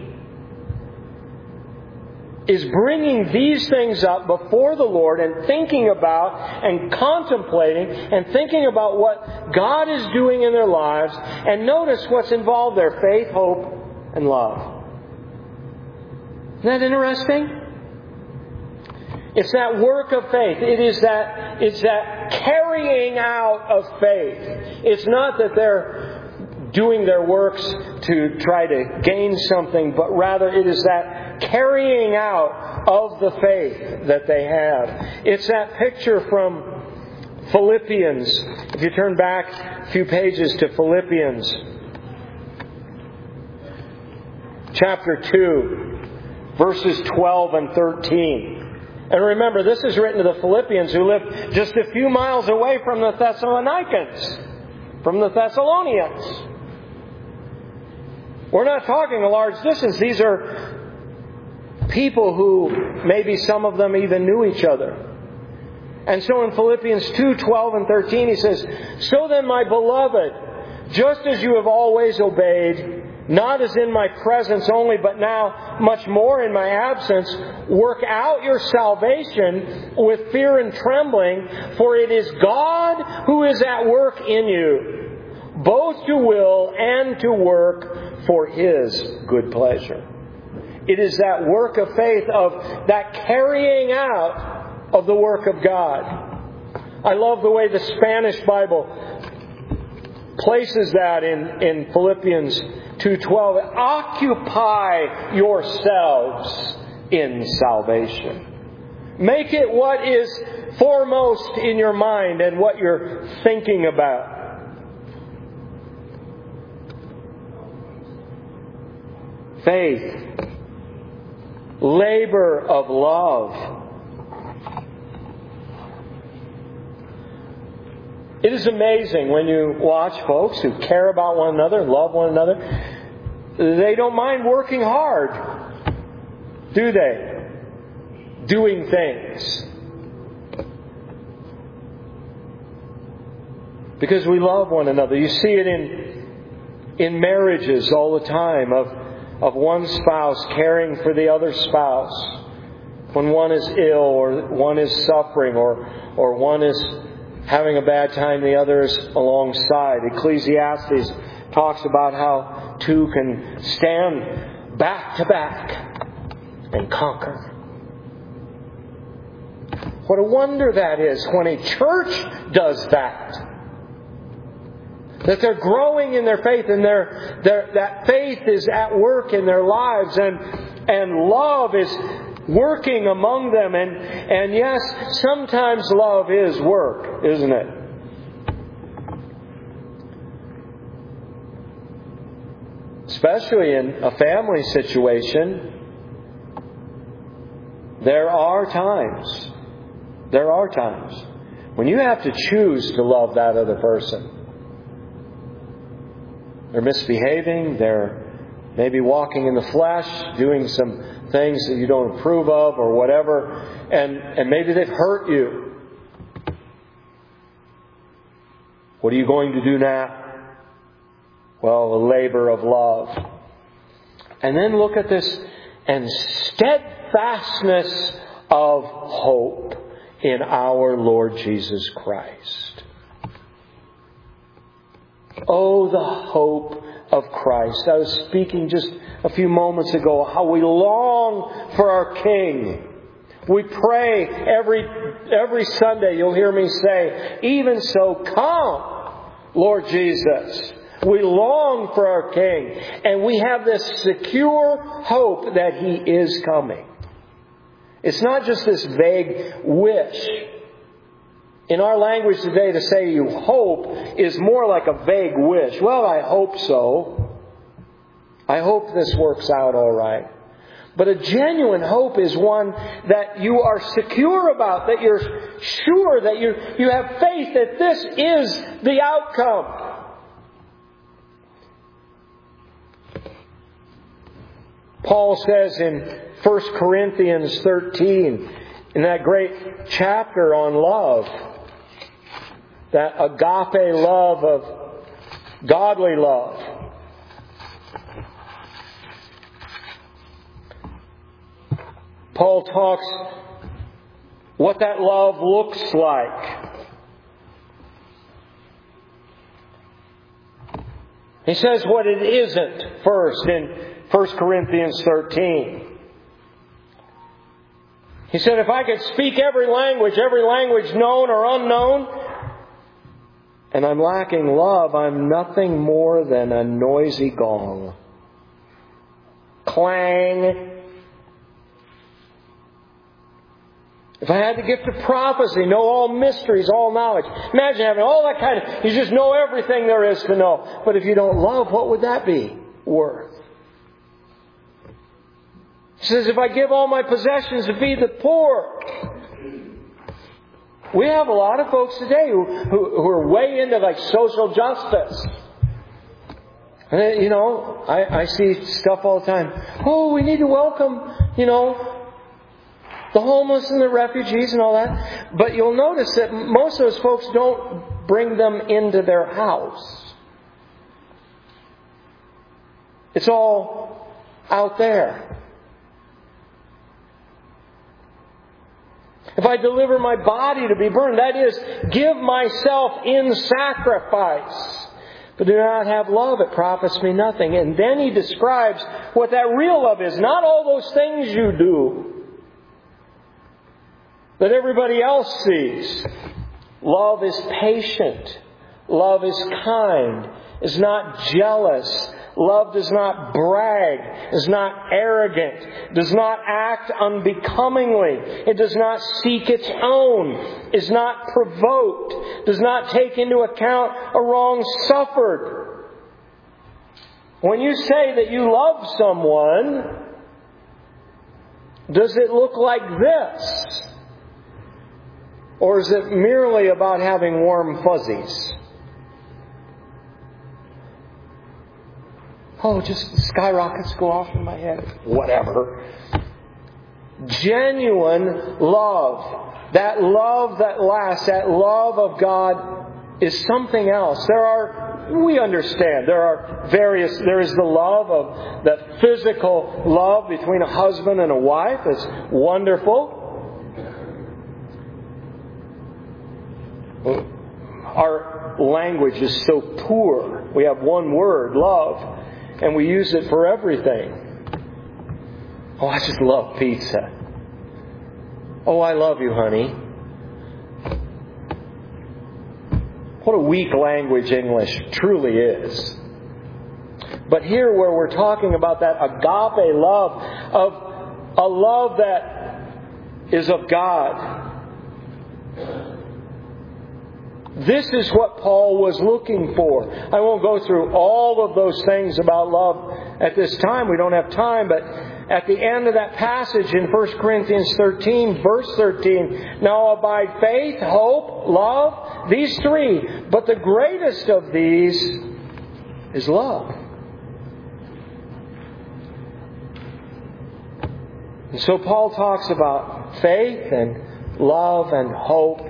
[SPEAKER 1] is bringing these things up before the Lord and thinking about and contemplating and thinking about what God is doing in their lives. And notice what's involved there. Faith, hope, and love. Isn't that interesting? It's that work of faith. It is that, it's that carrying out of faith. It's not that they're doing their works to try to gain something, but rather it is that carrying out of the faith that they have. It's that picture from Philippians. If you turn back a few pages to Philippians chapter two, verses twelve and thirteen. And remember, this is written to the Philippians who lived just a few miles away from the Thessalonians, from the Thessalonians. We're not talking a large distance. These are people who maybe some of them even knew each other. And so in Philippians two, twelve and thirteen he says, So then, my beloved, just as you have always obeyed, not as in my presence only, but now much more in my absence, work out your salvation with fear and trembling, for it is God who is at work in you, both to will and to work for His good pleasure. It is that work of faith, of that carrying out of the work of God. I love the way the Spanish Bible places that in, in Philippians two twelve. Occupy yourselves in salvation. Make it what is foremost in your mind and what you're thinking about. Faith, labor of love. It is amazing when you watch folks who care about one another, love one another. They don't mind working hard, do they? Doing things. because we love one another. You see it in in marriages all the time, of, of one spouse caring for the other spouse when one is ill or one is suffering or, or one is having a bad time, the other is alongside. Ecclesiastes talks about how two can stand back to back and conquer. What a wonder that is when a church does that. That they're growing in their faith, and their, their, that faith is at work in their lives, and, and love is working among them. And, and yes, sometimes love is work, isn't it? Especially in a family situation, there are times, there are times when you have to choose to love that other person. They're misbehaving, they're maybe walking in the flesh, doing some things that you don't approve of or whatever, and, and maybe they've hurt you. What are you going to do now? Well, a labor of love. And then look at this, and steadfastness of hope in our Lord Jesus Christ. Oh, the hope of Christ. I was speaking just a few moments ago how we long for our King. We pray every every Sunday, you'll hear me say, even so, come, Lord Jesus. We long for our King. And we have this secure hope that He is coming. It's not just this vague wish. In our language today, to say you hope is more like a vague wish. Well, I hope so. I hope this works out all right. But a genuine hope is one that you are secure about, that you're sure, that you, you have faith that this is the outcome. Paul says in First Corinthians thirteen, in that great chapter on love, that agape love of godly love. Paul talks what that love looks like. He says what it isn't first in First Corinthians thirteen. He said, if I could speak every language, every language known or unknown, and I'm lacking love, I'm nothing more than a noisy gong. Clang. If I had the gift of prophecy, know all mysteries, all knowledge. Imagine having all that kind of... You just know everything there is to know. But if you don't love, what would that be worth? He says, if I give all my possessions to feed the poor... We have a lot of folks today who, who, who are way into like social justice. And, you know, I, I see stuff all the time. Oh, we need to welcome, you know, the homeless and the refugees and all that. But you'll notice that most of those folks don't bring them into their house. It's all out there. If I deliver my body to be burned, that is, give myself in sacrifice, but do not have love, it profits me nothing. And then he describes what that real love is. Not all those things you do that everybody else sees. Love is patient. Love is kind. Is not jealous. Love does not brag, is not arrogant, does not act unbecomingly. It does not seek its own, is not provoked, does not take into account a wrong suffered. When you say that you love someone, does it look like this? Or is it merely about having warm fuzzies? Oh, just skyrockets go off in my head. Whatever. Genuine love. That love that lasts. That love of God is something else. There are, we understand, there are various, there is the love of, that physical love between a husband and a wife. It's wonderful. Our language is so poor. We have one word, love, and we use it for everything. Oh, I just love pizza. Oh, I love you, honey. What a weak language English truly is. But here where we're talking about that agape love, of a love that is of God, this is what Paul was looking for. I won't go through all of those things about love at this time. We don't have time. But at the end of that passage in First Corinthians thirteen, verse thirteen, now abide faith, hope, love, these three. But the greatest of these is love. And so Paul talks about faith and love and hope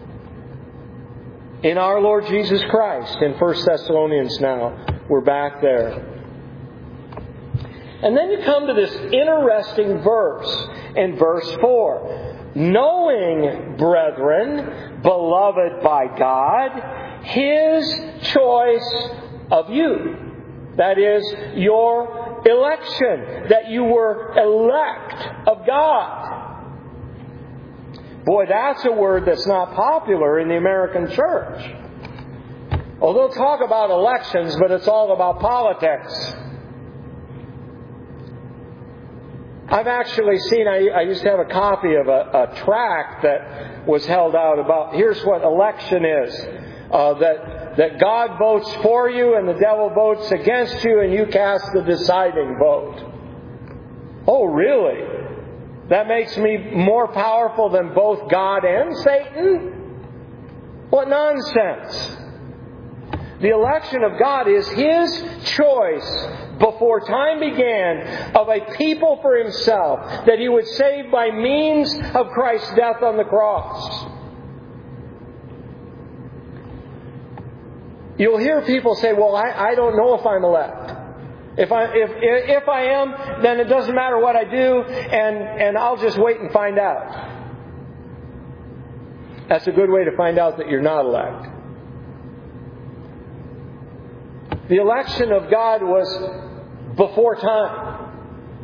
[SPEAKER 1] in our Lord Jesus Christ. In First Thessalonians now, we're back there. And then you come to this interesting verse in verse four. Knowing, brethren, beloved by God, His choice of you. That is, your election. That you were elect of God. Boy, that's a word that's not popular in the American church. Oh, they'll talk about elections, but it's all about politics. I've actually seen, I, I used to have a copy of a, a tract that was held out about, here's what election is. Uh, that, that God votes for you and the devil votes against you and you cast the deciding vote. Oh, really? That makes me more powerful than both God and Satan? What nonsense. The election of God is His choice before time began of a people for Himself that He would save by means of Christ's death on the cross. You'll hear people say, well, I, I don't know if I'm elect. If I if if I am, then it doesn't matter what I do, and, and I'll just wait and find out. That's a good way to find out that you're not elect. The election of God was before time.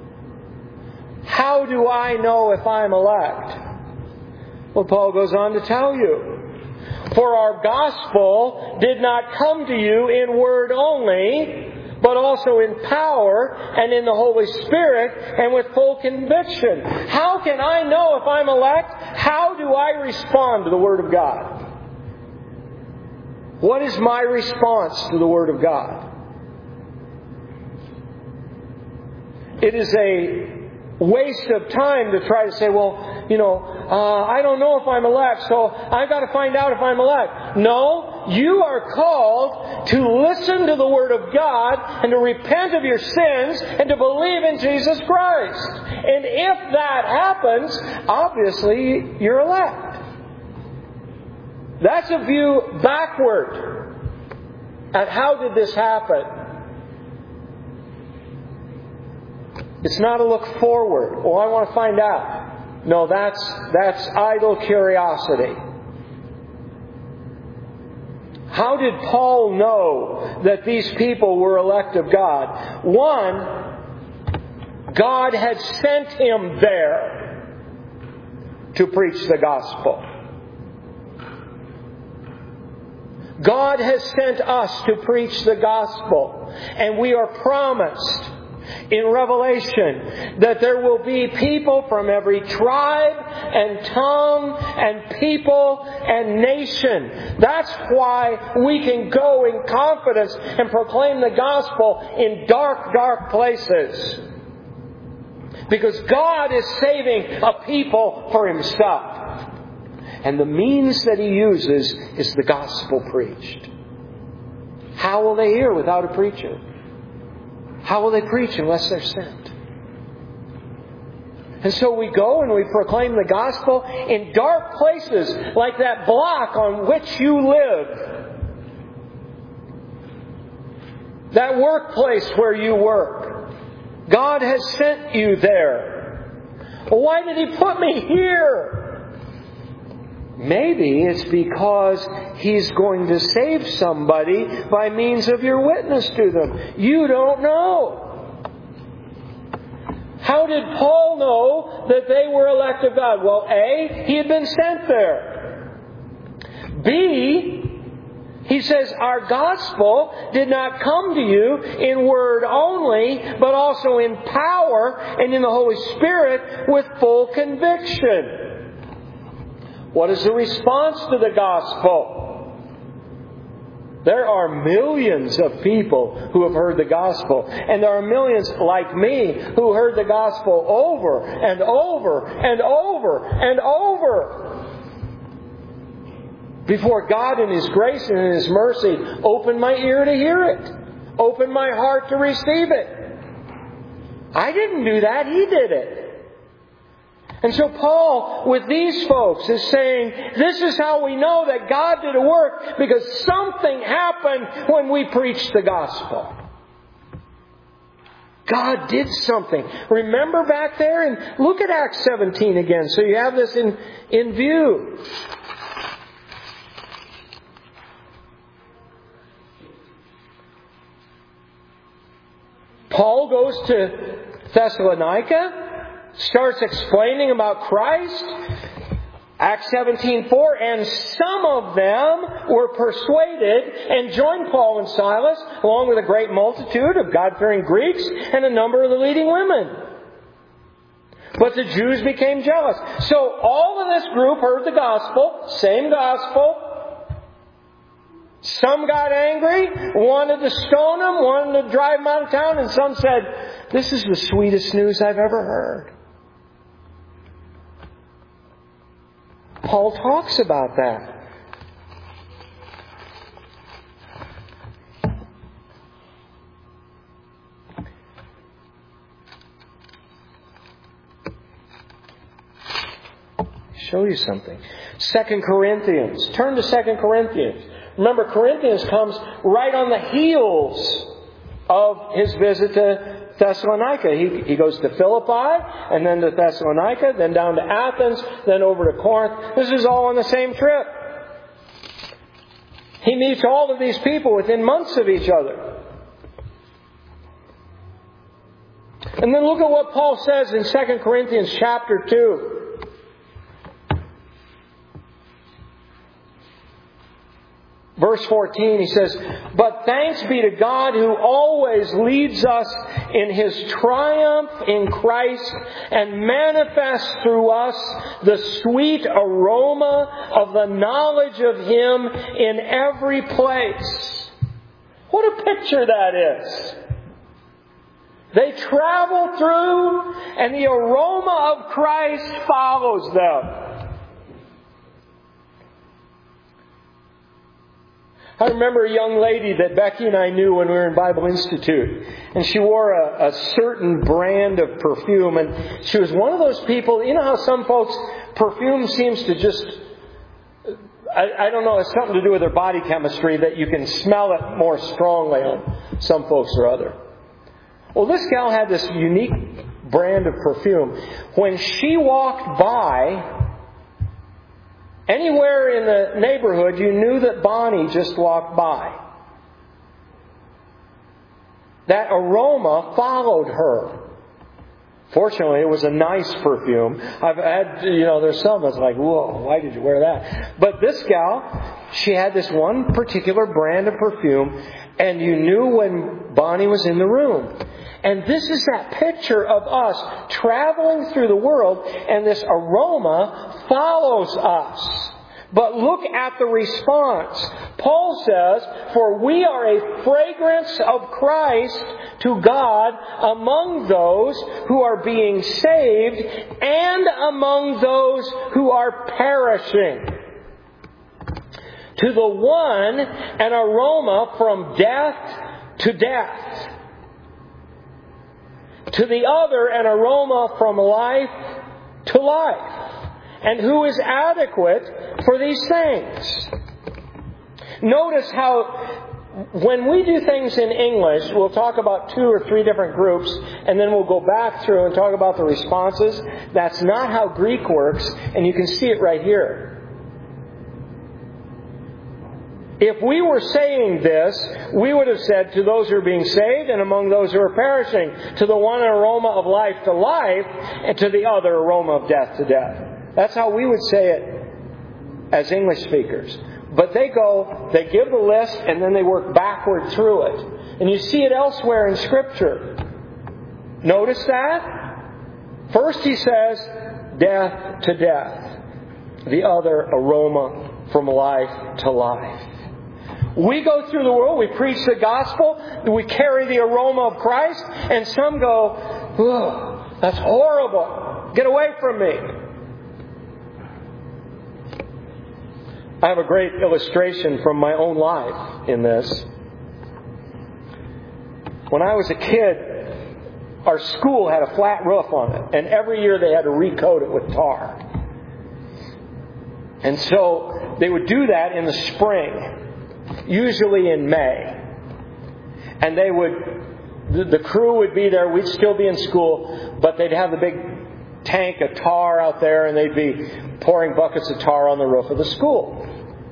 [SPEAKER 1] How do I know if I'm elect? Well, Paul goes on to tell you. For our gospel did not come to you in word only, but also in power and in the Holy Spirit and with full conviction. How can I know if I'm elect? How do I respond to the Word of God? What is my response to the Word of God? It is a waste of time to try to say, well, you know, uh, I don't know if I'm elect, so I've got to find out if I'm elect. No, you are called to listen to the Word of God and to repent of your sins and to believe in Jesus Christ. And if that happens, obviously you're elect. That's a view backward at how did this happen. It's not a look forward. Oh, I want to find out. No, that's that's idle curiosity. How did Paul know that these people were elect of God? One, God had sent him there to preach the gospel. God has sent us to preach the gospel, and we are promised in Revelation that there will be people from every tribe and tongue and people and nation. That's why we can go in confidence and proclaim the gospel in dark, dark places. Because God is saving a people for Himself. And the means that He uses is the gospel preached. How will they hear without a preacher? How will they preach unless they're sent? And so we go and we proclaim the gospel in dark places like that block on which you live. that workplace where you work. God has sent you there. Well, why did He put me here? Maybe it's because He's going to save somebody by means of your witness to them. You don't know. How did Paul know that they were elect of God? Well, A, he had been sent there. B, he says, our gospel did not come to you in word only, but also in power and in the Holy Spirit with full conviction. What is the response to the gospel? There are millions of people who have heard the gospel. And there are millions like me who heard the gospel over and over and over and over before God in His grace and in His mercy opened my ear to hear it. Opened my heart to receive it. I didn't do that. He did it. And so Paul, with these folks, is saying, this is how we know that God did a work, because something happened when we preached the gospel. God did something. Remember back there? And look at Acts seventeen again, so you have this in, in view. Paul goes to Thessalonica, starts explaining about Christ. Acts seventeen four, and some of them were persuaded and joined Paul and Silas, along with a great multitude of God-fearing Greeks and a number of the leading women. But the Jews became jealous. So all of this group heard the gospel, same gospel. Some got angry, wanted to stone him, wanted to drive him out of town, and some said, this is the sweetest news I've ever heard. Paul talks about that. Show you something. Second Corinthians. Turn to Second Corinthians. Remember, Corinthians comes right on the heels of his visit to Thessalonica. He, he goes to Philippi, and then to Thessalonica, then down to Athens, then over to Corinth. This is all on the same trip. He meets all of these people within months of each other. And then look at what Paul says in Second Corinthians chapter two. Verse fourteen, he says, but thanks be to God who always leads us in His triumph in Christ and manifests through us the sweet aroma of the knowledge of Him in every place. What a picture that is. They travel through and the aroma of Christ follows them. I remember a young lady that Becky and I knew when we were in Bible Institute. And she wore a, a certain brand of perfume. And she was one of those people, you know how some folks, perfume seems to just, I, I don't know, it's something to do with their body chemistry that you can smell it more strongly on some folks or other. Well, this gal had this unique brand of perfume. When she walked by, anywhere in the neighborhood, you knew that Bonnie just walked by. That aroma followed her. Fortunately, it was a nice perfume. I've had, you know, there's some that's like, whoa, why did you wear that? But this gal, she had this one particular brand of perfume, and you knew when Bonnie was in the room. And this is that picture of us traveling through the world, and this aroma follows us. But look at the response. Paul says, for we are a fragrance of Christ to God among those who are being saved and among those who are perishing. To the one, an aroma from death to death. To the other, an aroma from life to life. And who is adequate for these things? Notice how when we do things in English, we'll talk about two or three different groups, and then we'll go back through and talk about the responses. That's not how Greek works, and you can see it right here. If we were saying this, we would have said, to those who are being saved and among those who are perishing, to the one an aroma of life to life, and to the other aroma of death to death. That's how we would say it as English speakers. But they go, they give the list, and then they work backward through it. And you see it elsewhere in Scripture. Notice that? First he says, death to death. The other, aroma from life to life. We go through the world, we preach the gospel, we carry the aroma of Christ, and some go, ugh, that's horrible. Get away from me. I have a great illustration from my own life in this. When I was a kid, our school had a flat roof on it, and every year they had to recoat it with tar. And so they would do that in the spring, usually in May. And they would, the, the crew would be there, we'd still be in school, but they'd have the big tank of tar out there, and they'd be pouring buckets of tar on the roof of the school.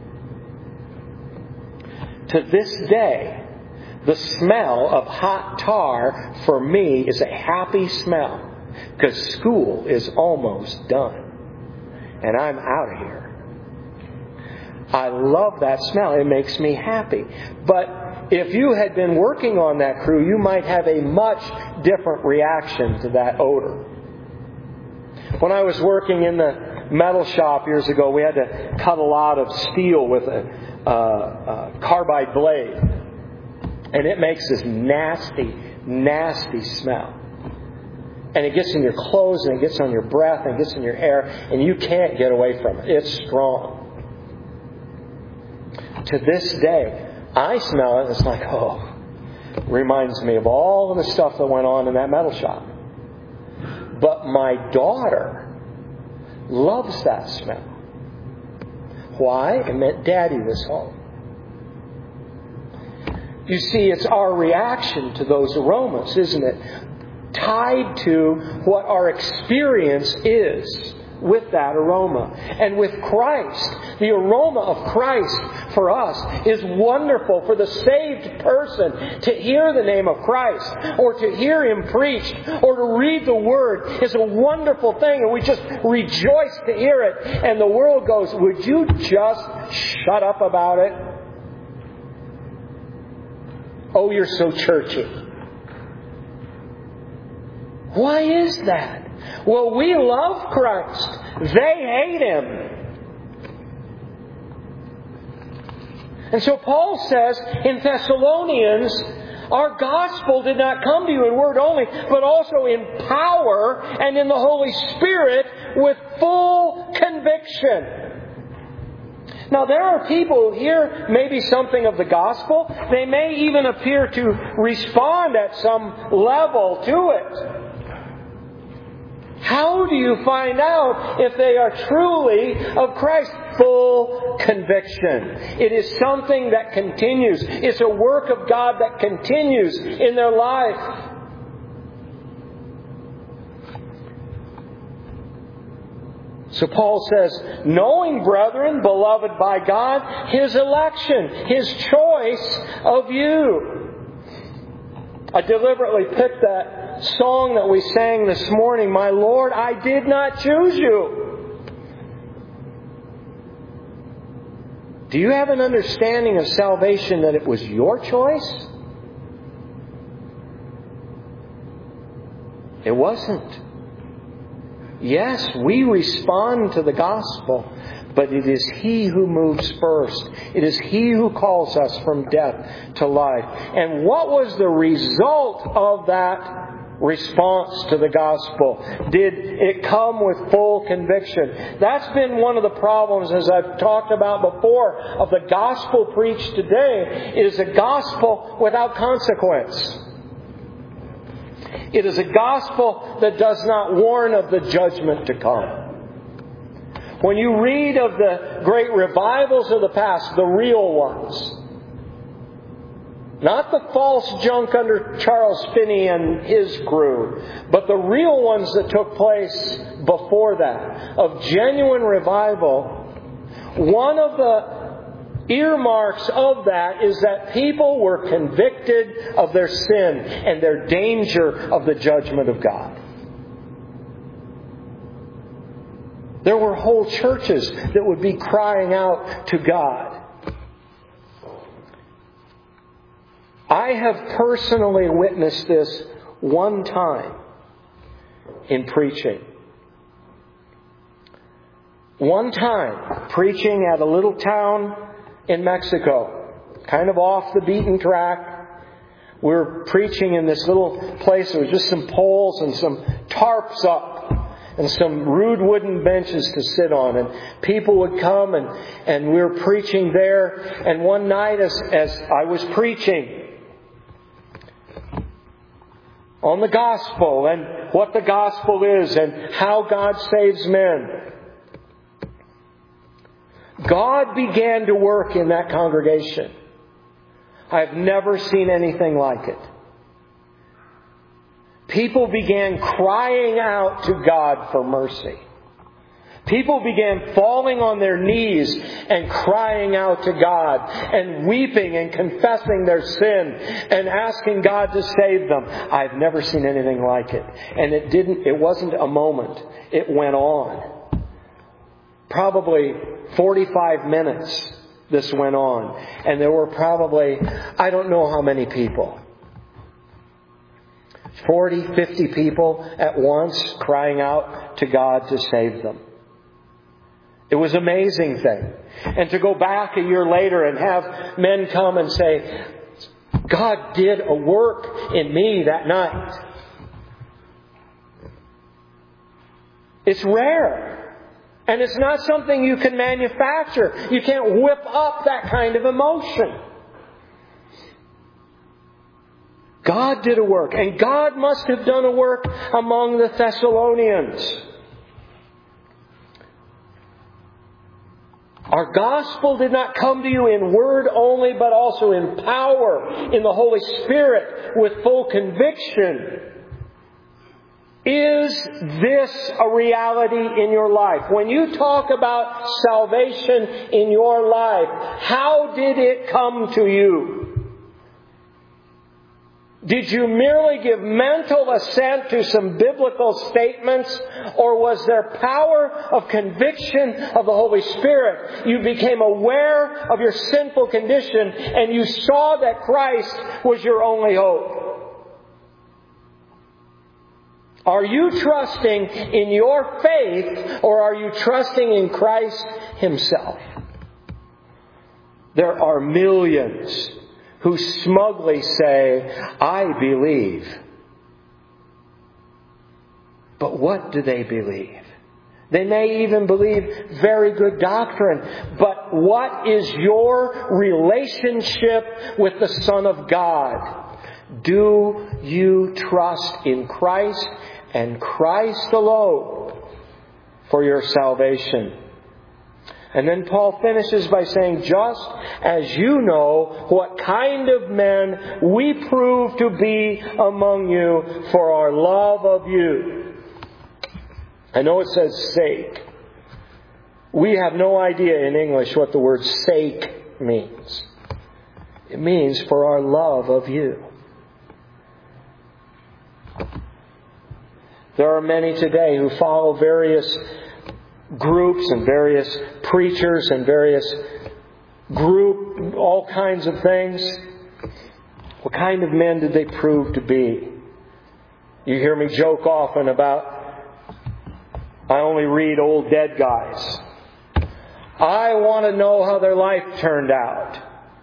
[SPEAKER 1] To this day, the smell of hot tar for me is a happy smell, because school is almost done and I'm out of here. I love that smell. It makes me happy. But if you had been working on that crew, you might have a much different reaction to that odor. When I was working in the metal shop years ago, we had to cut a lot of steel with a, uh, a carbide blade. And it makes this nasty, nasty smell. And it gets in your clothes, and it gets on your breath, and it gets in your hair, and you can't get away from it. It's strong. To this day, I smell it, and it's like, oh, reminds me of all of the stuff that went on in that metal shop. But my daughter loves that smell. Why? It meant Daddy was home. You see, it's our reaction to those aromas, isn't it? Tied to what our experience is with that aroma. And with Christ, the aroma of Christ for us is wonderful. For the saved person to hear the name of Christ, or to hear Him preached, or to read the Word is a wonderful thing, and we just rejoice to hear it. And the world goes, would you just shut up about it? Oh, you're so churchy. Why is that? Well, we love Christ. They hate Him. And so Paul says in Thessalonians, our gospel did not come to you in word only, but also in power and in the Holy Spirit with full conviction. Now, there are people who hear maybe something of the gospel. They may even appear to respond at some level to it. How do you find out if they are truly of Christ? Full conviction. It is something that continues. It's a work of God that continues in their life. So Paul says, knowing, brethren, beloved by God, His election, His choice of you. I deliberately picked that song that we sang this morning, My Lord, I did not choose you. Do you have an understanding of salvation that it was your choice? It wasn't. Yes, we respond to the gospel, but it is He who moves first. It is He who calls us from death to life. And what was the result of that response to the gospel? Did it come with full conviction? That's been one of the problems, as I've talked about before, of the gospel preached today. It is a gospel without consequence. It is a gospel that does not warn of the judgment to come. When you read of the great revivals of the past, the real ones, Not the false junk under Charles Finney and his crew, but the real ones that took place before that, of genuine revival. One of the earmarks of that is that people were convicted of their sin and their danger of the judgment of God. There were whole churches that would be crying out to God. I have personally witnessed this one time in preaching. One time preaching at a little town in Mexico, kind of off the beaten track. We were preaching in this little place. There was just some poles and some tarps up and some rude wooden benches to sit on. And people would come and, and we were preaching there. And one night as, as I was preaching on the gospel and what the gospel is and how God saves men, God began to work in that congregation. I've never seen anything like it. People began crying out to God for mercy. People began falling on their knees and crying out to God and weeping and confessing their sin and asking God to save them. I've never seen anything like it. And it didn't, it wasn't a moment. It went on. Probably forty-five minutes this went on. And there were probably, I don't know how many people. forty, fifty people at once crying out to God to save them. It was an amazing thing. And to go back a year later and have men come and say, God did a work in me that night. It's rare. And it's not something you can manufacture. You can't whip up that kind of emotion. God did a work. And God must have done a work among the Thessalonians. Our gospel did not come to you in word only, but also in power, in the Holy Spirit, with full conviction. Is this a reality in your life? When you talk about salvation in your life, how did it come to you? Did you merely give mental assent to some biblical statements? Or was there power of conviction of the Holy Spirit? You became aware of your sinful condition and you saw that Christ was your only hope. Are you trusting in your faith or are you trusting in Christ Himself? There are millions who smugly say, I believe. But what do they believe? They may even believe very good doctrine. But what is your relationship with the Son of God? Do you trust in Christ and Christ alone for your salvation? And then Paul finishes by saying, just as you know what kind of men we prove to be among you for our love of you. I know it says sake. We have no idea in English what the word sake means. It means for our love of you. There are many today who follow various groups and various preachers and various group, all kinds of things. What kind of men did they prove to be? You hear me joke often about, I only read old dead guys. I want to know how their life turned out.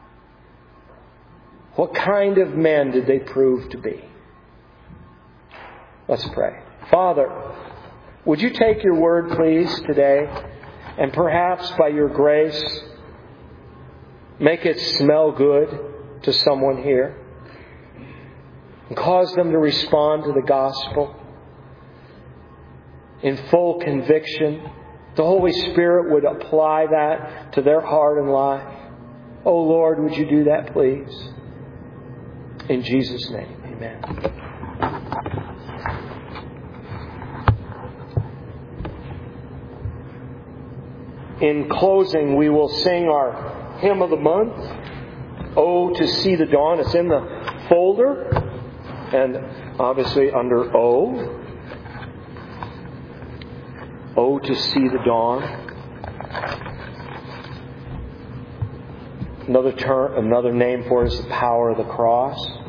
[SPEAKER 1] What kind of men did they prove to be? Let's pray. Father, would you take your word, please, today, and perhaps by your grace, make it smell good to someone here, and cause them to respond to the gospel in full conviction. The Holy Spirit would apply that to their heart and life. Oh Lord, would you do that, please? In Jesus' name, amen. In closing, we will sing our hymn of the month, Oh, to See the Dawn. It's in the folder, and obviously under O. Oh, to see the dawn. Another term, another name for it is the power of the cross.